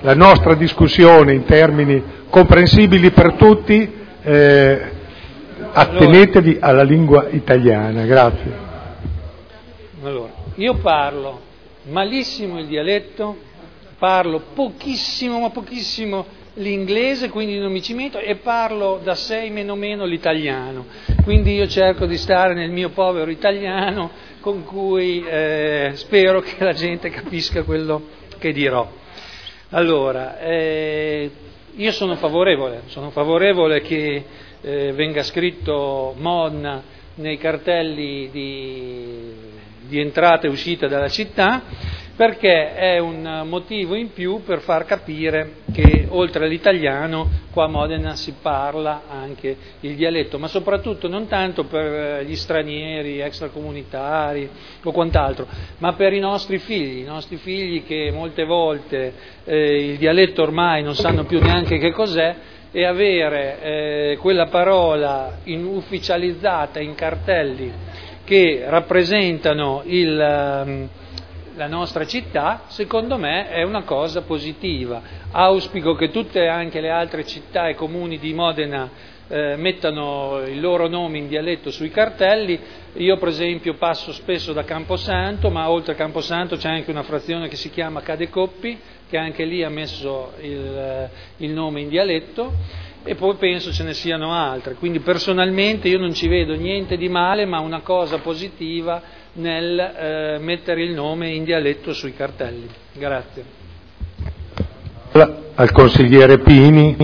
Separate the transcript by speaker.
Speaker 1: la nostra discussione in termini comprensibili per tutti, attenetevi alla lingua italiana. Grazie.
Speaker 2: Allora, io parlo malissimo il dialetto, parlo pochissimo, ma pochissimo l'inglese, quindi non mi ci metto, e parlo da 6 meno meno l'italiano, quindi io cerco di stare nel mio povero italiano con cui spero che la gente capisca quello che dirò. Allora, io sono favorevole che venga scritto Modena nei cartelli di entrata e uscita dalla città, perché è un motivo in più per far capire che oltre all'italiano qua a Modena si parla anche il dialetto, ma soprattutto non tanto per gli stranieri extracomunitari o quant'altro, ma per i nostri figli che molte volte il dialetto ormai non sanno più neanche che cos'è, e avere quella parola ufficializzata in cartelli che rappresentano la nostra città, secondo me è una cosa positiva. Auspico che tutte anche le altre città e comuni di Modena mettano il loro nome in dialetto sui cartelli. Io per esempio passo spesso da Camposanto, ma oltre a Camposanto c'è anche una frazione che si chiama Cadecoppi, che anche lì ha messo il nome in dialetto, e poi penso ce ne siano altre, quindi personalmente io non ci vedo niente di male, ma una cosa positiva nel mettere il nome in dialetto sui cartelli. Grazie.
Speaker 1: Al consigliere Pini.